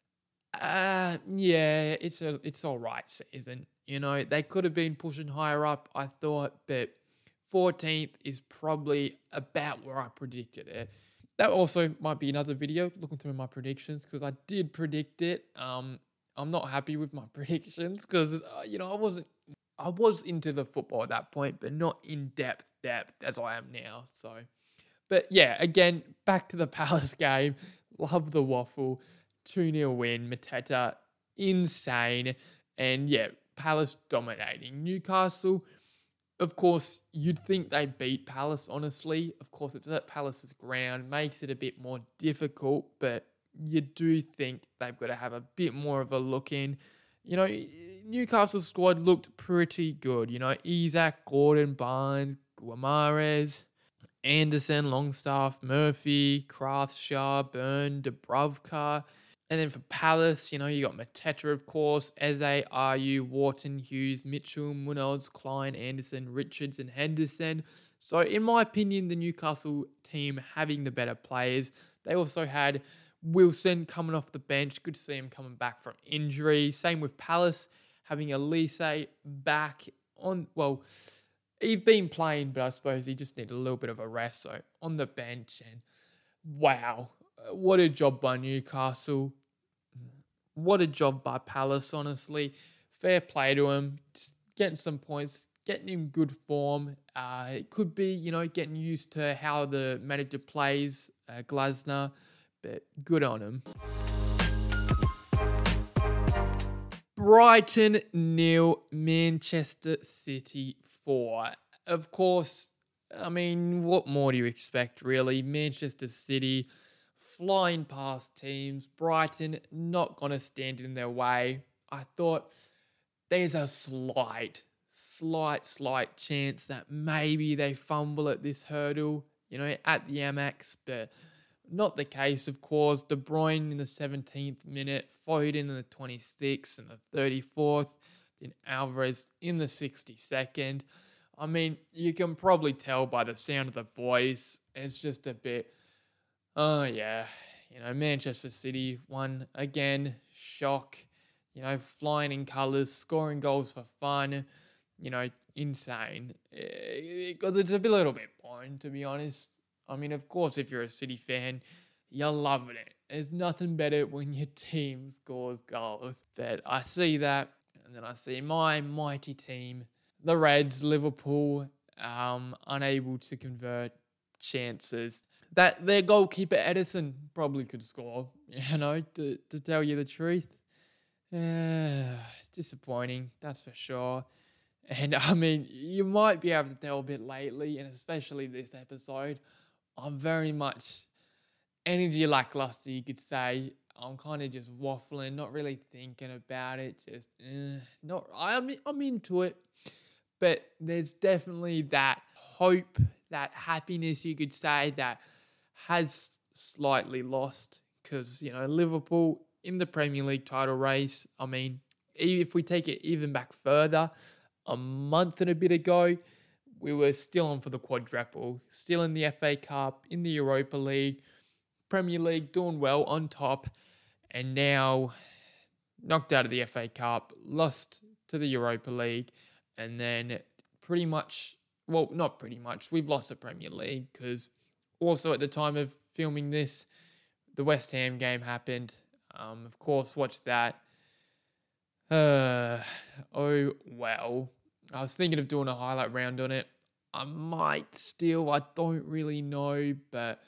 uh, yeah, it's a it's all right season. You know, they could have been pushing higher up, I thought, but fourteenth is probably about where I predicted it. That also might be another video, looking through my predictions, because I did predict it. Um, I'm not happy with my predictions because, uh, you know, I wasn't, I was into the football at that point, but not in depth, depth as I am now. So, but yeah, again, back to the Palace game. Love the waffle. two nil win. Mateta, insane. And yeah, Palace dominating. Newcastle, of course, you'd think they beat Palace, honestly. Of course, it's at Palace's ground. Makes it a bit more difficult, but you do think they've got to have a bit more of a look in. You know, Newcastle's squad looked pretty good. You know, Isak, Gordon, Barnes, Guimaraes, Anderson, Longstaff, Murphy, Craftshaw, Byrne, Dubravka. And then for Palace, you know, you got Mateta, of course, Eze, Ayew, Wharton, Hughes, Mitchell, Munoz, Klein, Anderson, Richards, and Henderson. So in my opinion, the Newcastle team having the better players. They also had Wilson coming off the bench. Good to see him coming back from injury. Same with Palace, having Elise back on, well, he's been playing, but I suppose he just needed a little bit of a rest. So on the bench, and wow, what a job by Newcastle. What a job by Palace, honestly. Fair play to him. Just getting some points, getting in good form. Uh, it could be, you know, getting used to how the manager plays, uh, Glasner, but good on him. Brighton nil, Manchester City four. Of course, I mean, what more do you expect, really? Manchester City flying past teams. Brighton not going to stand in their way. I thought there's a slight, slight, slight chance that maybe they fumble at this hurdle, you know, at the Amex, but not the case, of course. De Bruyne in the seventeenth minute, Foden in the twenty-sixth and the thirty-fourth, then Alvarez in the sixty-second. I mean, you can probably tell by the sound of the voice, it's just a bit, oh yeah, you know, Manchester City won again, shock, you know, flying in colours, scoring goals for fun, you know, insane. Because it's a little bit boring, to be honest. I mean, of course, if you're a City fan, you're loving it. There's nothing better when your team scores goals. But I see that, and then I see my mighty team, the Reds, Liverpool, um, unable to convert chances that their goalkeeper Edison probably could score, you know, to, to tell you the truth. Uh, it's disappointing, that's for sure. And I mean, you might be able to tell a bit lately, and especially this episode, I'm very much energy lackluster, you could say. I'm kind of just waffling, not really thinking about it. Just, uh, not. I'm I'm into it, but there's definitely that hope, that happiness, you could say, that has slightly lost because, you know, Liverpool in the Premier League title race, I mean, if we take it even back further, a month and a bit ago, we were still on for the quadruple, still in the F A Cup, in the Europa League, Premier League doing well on top, and now knocked out of the F A Cup, lost to the Europa League, and then pretty much, well, not pretty much, we've lost the Premier League because also at the time of filming this, the West Ham game happened. Um, of course, watched that. Uh, oh, well. I was thinking of doing a highlight round on it. I might still, I don't really know, but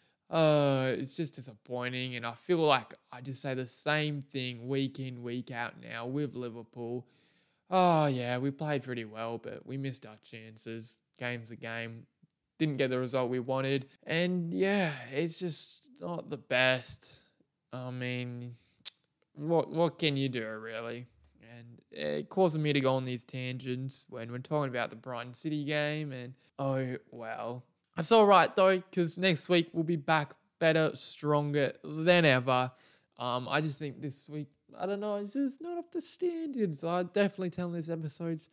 uh, it's just disappointing. And I feel like I just say the same thing week in, week out now with Liverpool. Oh, yeah, we played pretty well, but we missed our chances. Game's a game. Didn't get the result we wanted. And yeah, it's just not the best. I mean, what what can you do, really? And it causes me to go on these tangents when we're talking about the Brighton City game. And oh, well. It's all right, though, because next week we'll be back better, stronger than ever. Um, I just think this week, I don't know, it's just not up to standards. I'm definitely telling this episode's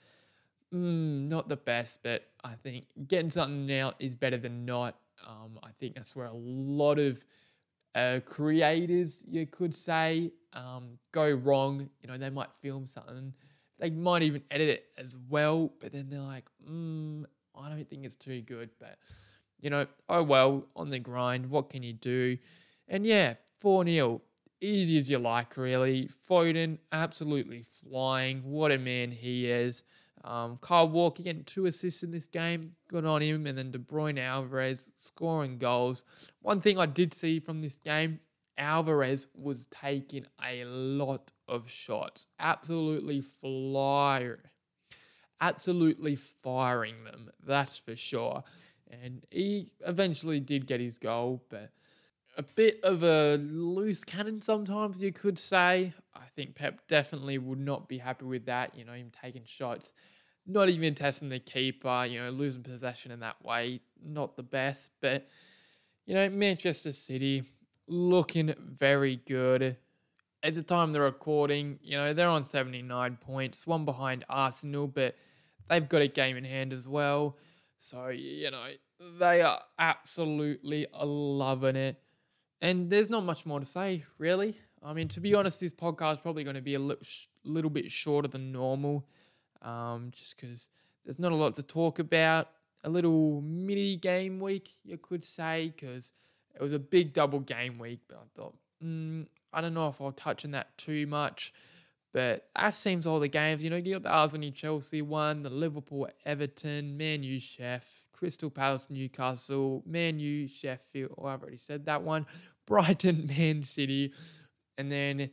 mm, not the best, but I think getting something out is better than not. Um, I think that's where a lot of uh, creators, you could say, um, go wrong. You know, they might film something. They might even edit it as well, but then they're like, mm, I don't think it's too good. But, you know, oh well, on the grind, what can you do? And yeah, four nil, easy as you like, really. Foden, absolutely flying. What a man he is. Um, Kyle Walker getting two assists in this game. Good on him. And then De Bruyne Alvarez scoring goals. One thing I did see from this game, Alvarez was taking a lot of shots. Absolutely flying. Absolutely firing them. That's for sure. And he eventually did get his goal, but a bit of a loose cannon sometimes, you could say. I think Pep definitely would not be happy with that. You know, him taking shots, not even testing the keeper, you know, losing possession in that way. Not the best. But, you know, Manchester City looking very good. At the time of the recording, you know, they're on seventy-nine points, one behind Arsenal, but they've got a game in hand as well. So, you know, they are absolutely loving it. And there's not much more to say, really. I mean, to be honest, this podcast is probably going to be a little, little bit shorter than normal, um, just because there's not a lot to talk about. A little mini game week, you could say, because it was a big double game week. But I thought, mm, I don't know if I'll touch on that too much. But that seems all the games. You know, you got the Arsenal-Chelsea one, the Liverpool-Everton, Man U Chef, Crystal Palace-Newcastle, Man U Sheffield. Oh, I've already said that one. Brighton, Man City, and then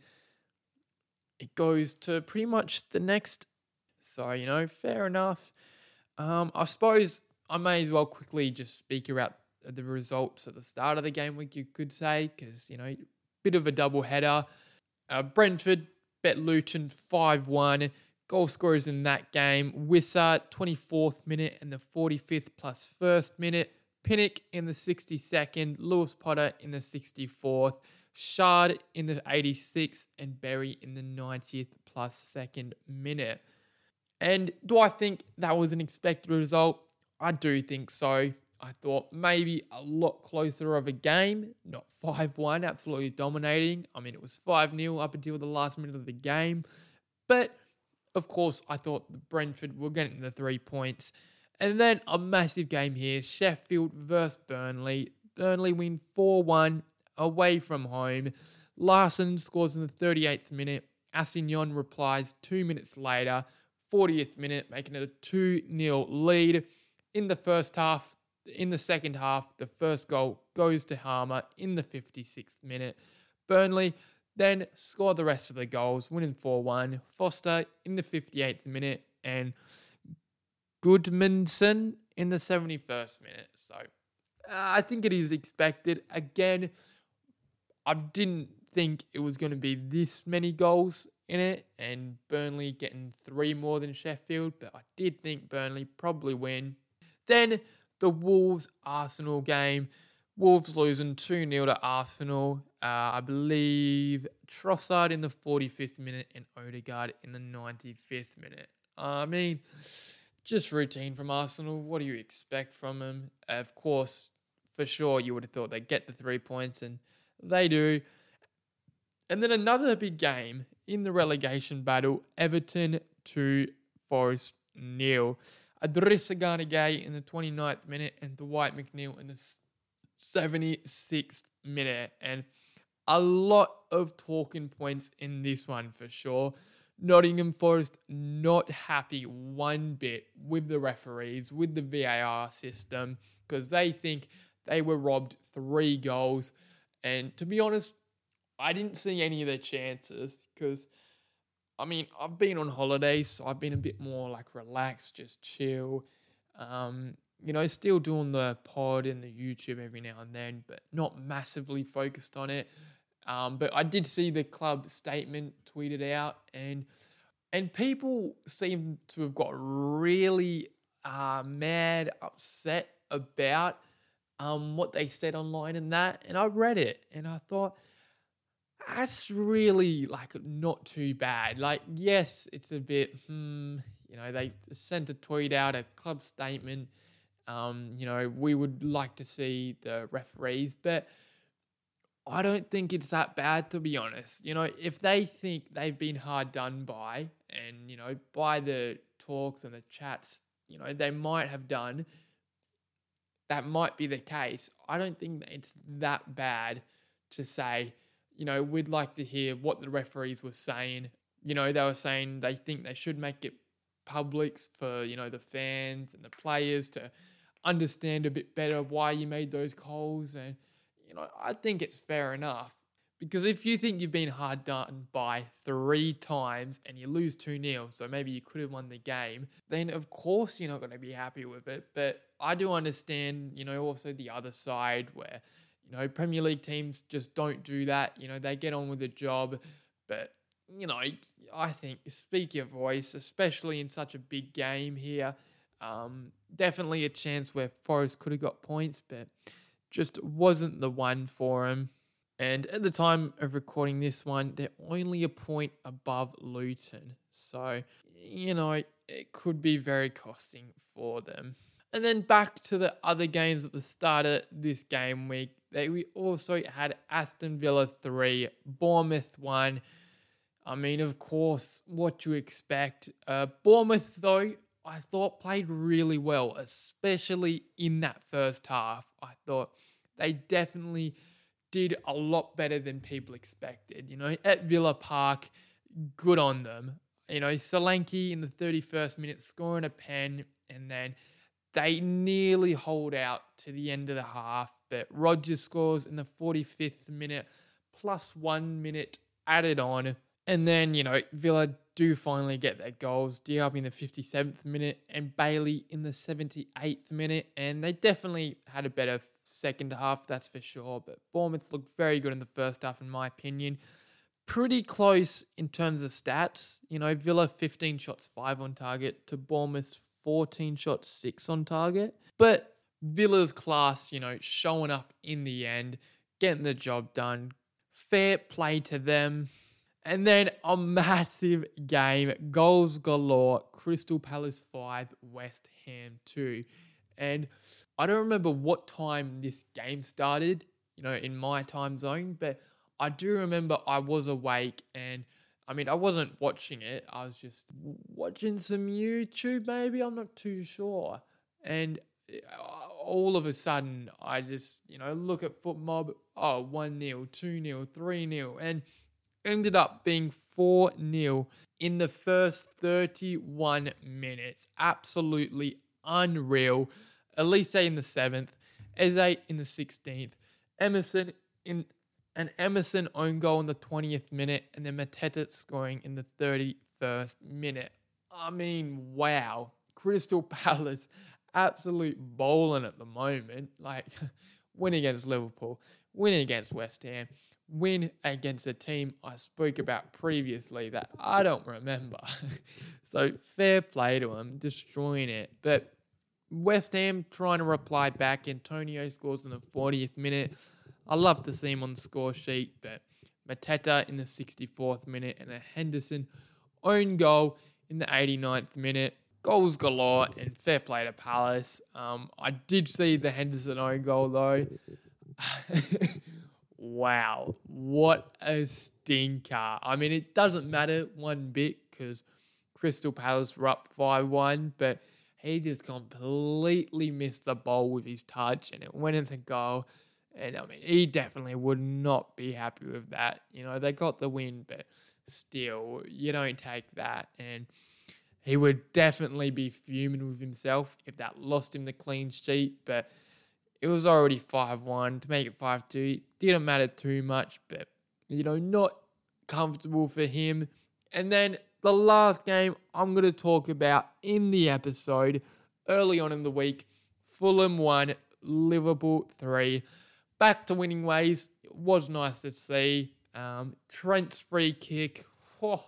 it goes to pretty much the next. So, you know, fair enough. Um, I suppose I may as well quickly just speak about the results at the start of the game week, you could say, because, you know, bit of a double header. Uh, Brentford bet Luton five one. Goal scorers in that game, Wissa, twenty-fourth minute and the forty-fifth plus first minute. Pinnock in the sixty-second, Lewis Potter in the sixty-fourth, Shard in the eighty-sixth, and Berry in the ninetieth plus second minute. And do I think that was an expected result? I do think so. I thought maybe a lot closer of a game, not five one, absolutely dominating. I mean, it was five nil up until the last minute of the game. But, of course, I thought the Brentford were getting the three points. And then a massive game here, Sheffield versus Burnley. Burnley win four one away from home. Larson scores in the thirty-eighth minute. Assignon replies two minutes later, fortieth minute, making it a two nil lead. In the first half, in the second half, the first goal goes to Harmer in the fifty-sixth minute. Burnley then score the rest of the goals, winning four one. Foster in the fifty-eighth minute and Goodmanson in the seventy-first minute. So uh, I think it is expected. Again, I didn't think it was going to be this many goals in it and Burnley getting three more than Sheffield, but I did think Burnley probably win. Then the Wolves-Arsenal game. Wolves losing two nil to Arsenal. Uh, I believe Trossard in the forty-fifth minute and Odegaard in the ninety-fifth minute. I mean, just routine from Arsenal. What do you expect from them? Of course, for sure, you would have thought they'd get the three points, and they do. And then another big game in the relegation battle, Everton to Forest nil. Idrissa Gana Gueye in the twenty-ninth minute and Dwight McNeil in the seventy-sixth minute. And a lot of talking points in this one for sure. Nottingham Forest not happy one bit with the referees, with the V A R system, because they think they were robbed three goals. And to be honest, I didn't see any of their chances because, I mean, I've been on holidays, so I've been a bit more like relaxed, just chill. Um, you know, still doing the pod and the YouTube every now and then, but not massively focused on it. Um, but I did see the club statement tweeted out, and and people seem to have got really uh, mad, upset about um, what they said online and that. And I read it, and I thought, that's really like not too bad. Like, yes, it's a bit, hmm, you know, they sent a tweet out, a club statement. Um, you know, we would like to see the referees, but I don't think it's that bad, to be honest. You know, if they think they've been hard done by, and, you know, by the talks and the chats, you know, they might have done, that might be the case. I don't think that it's that bad to say, you know, we'd like to hear what the referees were saying. You know, they were saying they think they should make it public for, you know, the fans and the players to understand a bit better why you made those calls. And, you know, I think it's fair enough. Because if you think you've been hard done by three times and you lose two nil, so maybe you could have won the game, then of course you're not going to be happy with it. But I do understand, you know, also the other side where, you know, Premier League teams just don't do that. You know, they get on with the job. But, you know, I think speak your voice, especially in such a big game here. Um, definitely a chance where Forest could have got points, but just wasn't the one for him. And at the time of recording this one, they're only a point above Luton. So, you know, it could be very costing for them. And then back to the other games at the start of this game week. They, we also had Aston Villa three, Bournemouth one. I mean, of course, what you expect. Uh, Bournemouth, though, I thought played really well, especially in that first half. I thought they definitely did a lot better than people expected. You know, at Villa Park, good on them. You know, Solanke in the thirty-first minute scoring a pen, and then they nearly hold out to the end of the half, but Rodgers scores in the forty-fifth minute, plus one minute added on. And then, you know, Villa do finally get their goals. Diaby in the fifty-seventh minute and Bailey in the seventy-eighth minute. And they definitely had a better second half, that's for sure. But Bournemouth looked very good in the first half, in my opinion. Pretty close in terms of stats. You know, Villa fifteen shots, five on target, to Bournemouth's fourteen shots, six on target. But Villa's class, you know, showing up in the end, getting the job done. Fair play to them. And then a massive game, goals galore, Crystal Palace five, West Ham two. And I don't remember what time this game started, you know, in my time zone, but I do remember I was awake and, I mean, I wasn't watching it. I was just watching some YouTube maybe, I'm not too sure. And all of a sudden, I just, you know, look at FootMob, oh, one nil, two nil, three nil, and ended up being four nil in the first thirty-one minutes. Absolutely unreal. Elise in the seventh, Eze in the sixteenth, Emerson in an Emerson own goal in the twentieth minute, and then Mateta scoring in the thirty-first minute. I mean, wow. Crystal Palace, absolute bowling at the moment. Like, win against Liverpool, win against West Ham, win against a team I spoke about previously that I don't remember. So fair play to them, destroying it. But West Ham trying to reply back. Antonio scores in the fortieth minute. I love to see him on the score sheet, but Mateta in the sixty-fourth minute and a Henderson own goal in the eighty-ninth minute. Goals galore and fair play to Palace. Um, I did see the Henderson own goal though. Wow, what a stinker. I mean, it doesn't matter one bit because Crystal Palace were up five one, but he just completely missed the ball with his touch and it went in the goal. And I mean, he definitely would not be happy with that. You know, they got the win, but still, you don't take that. And he would definitely be fuming with himself if that lost him the clean sheet. But it was already five one. To make it five two, it didn't matter too much. But, you know, not comfortable for him. And then the last game I'm going to talk about in the episode, early on in the week, Fulham one, Liverpool three. Back to winning ways. It was nice to see. Um, Trent's free kick. Oh,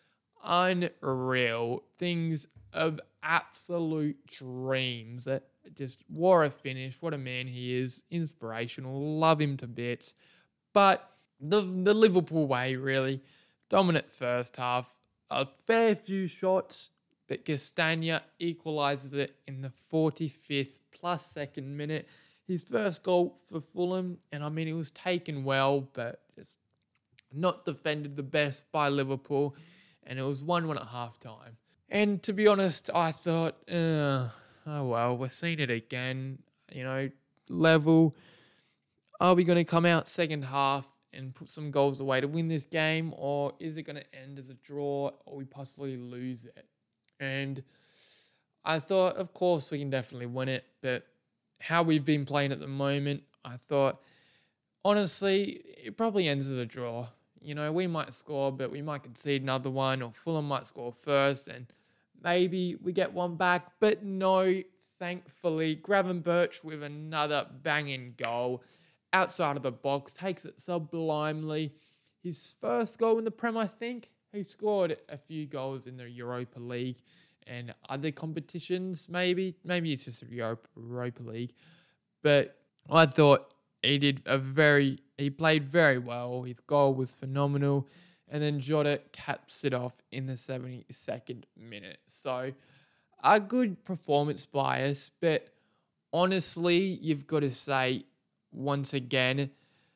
unreal. Things of absolute dreams. That just what a finish. What a man he is. Inspirational. Love him to bits. But the, the Liverpool way, really. Dominant first half. A fair few shots. But Castagna equalises it in the forty-fifth plus second minute. His first goal for Fulham, and I mean, it was taken well, but just not defended the best by Liverpool, and it was one one at half time. And to be honest, I thought, uh, oh well, we're seeing it again, you know, level. Are we going to come out second half and put some goals away to win this game, or is it going to end as a draw, or we possibly lose it? And I thought, of course, we can definitely win it, but how we've been playing at the moment, I thought, honestly, it probably ends as a draw. You know, we might score, but we might concede another one, or Fulham might score first, and maybe we get one back. But no, thankfully, Gravenberch with another banging goal outside of the box, takes it sublimely. His first goal in the Prem, I think. He scored a few goals in the Europa League and other competitions, maybe. Maybe it's just a Europa, Europa League. But I thought he did a very, he played very well. His goal was phenomenal. And then Jota caps it off in the seventy-second minute. So a good performance by us. But honestly, you've got to say, once again,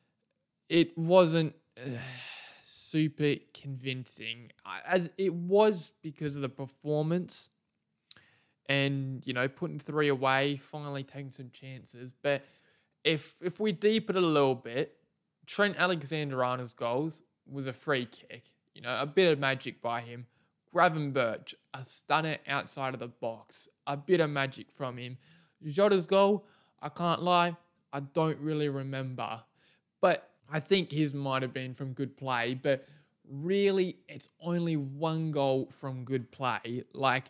it wasn't uh, super convincing, as it was because of the performance and, you know, putting three away, finally taking some chances. But if if we deep it a little bit, Trent Alexander-Arnold's goals was a free kick, you know, a bit of magic by him. Gravenberch, a stunner outside of the box, a bit of magic from him. Jota's goal, I can't lie, I don't really remember. But I think his might have been from good play, but really it's only one goal from good play. Like,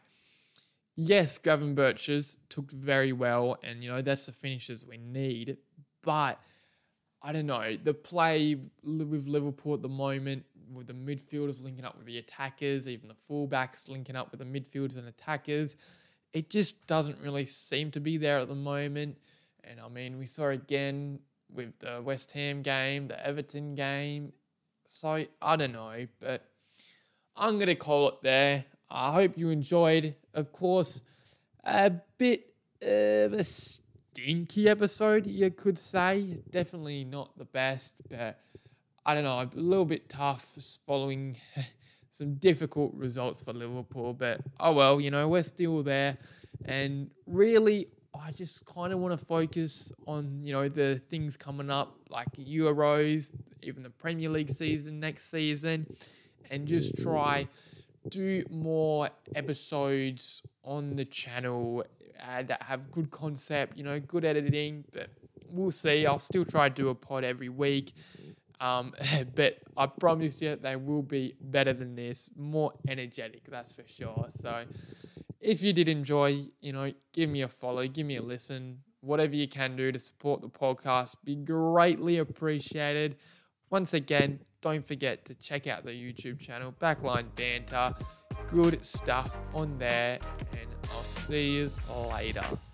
yes, Gravenberch's took very well, and, you know, that's the finishes we need. But, I don't know, the play with Liverpool at the moment, with the midfielders linking up with the attackers, even the fullbacks linking up with the midfielders and attackers, it just doesn't really seem to be there at the moment. And, I mean, we saw again with the West Ham game, the Everton game. So, I don't know, but I'm going to call it there. I hope you enjoyed. Of course, a bit of a stinky episode, you could say. Definitely not the best, but I don't know, a little bit tough following some difficult results for Liverpool. But, oh well, you know, we're still there. And really, I just kind of want to focus on, you know, the things coming up, like Euros, even the Premier League season next season, and just try do more episodes on the channel uh, that have good concept, you know, good editing. But we'll see. I'll still try to do a pod every week. Um, but I promise you they will be better than this, more energetic, that's for sure. So if you did enjoy, you know, give me a follow, give me a listen, whatever you can do to support the podcast, be greatly appreciated. Once again, don't forget to check out the YouTube channel, Backline Banter. Good stuff on there, and I'll see you later.